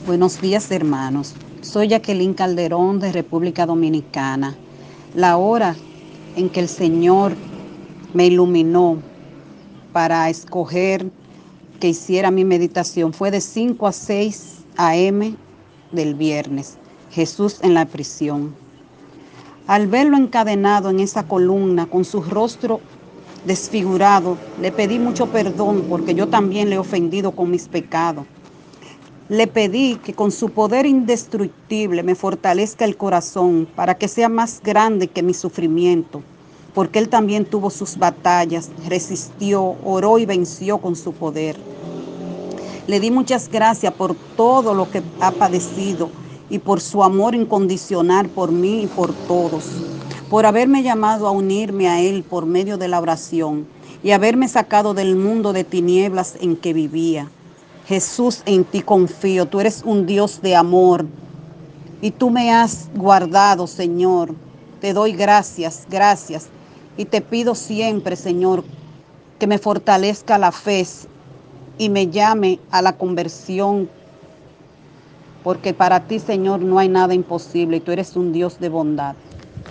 Buenos días, hermanos. Soy Jacqueline Calderón de República Dominicana. La hora en que el Señor me iluminó para escoger que hiciera mi meditación fue de 5 a 6 a.m. del viernes. Jesús en la prisión. Al verlo encadenado en esa columna con su rostro desfigurado, le pedí mucho perdón porque yo también le he ofendido con mis pecados. Le pedí que con su poder indestructible me fortalezca el corazón para que sea más grande que mi sufrimiento, porque Él también tuvo sus batallas, resistió, oró y venció con su poder. Le di muchas gracias por todo lo que ha padecido y por su amor incondicional por mí y por todos, por haberme llamado a unirme a Él por medio de la oración y haberme sacado del mundo de tinieblas en que vivía. Jesús, en ti confío, tú eres un Dios de amor y tú me has guardado, Señor. Te doy gracias, gracias. Y te pido siempre, Señor, que me fortalezca la fe y me llame a la conversión, porque para ti, Señor, no hay nada imposible y tú eres un Dios de bondad.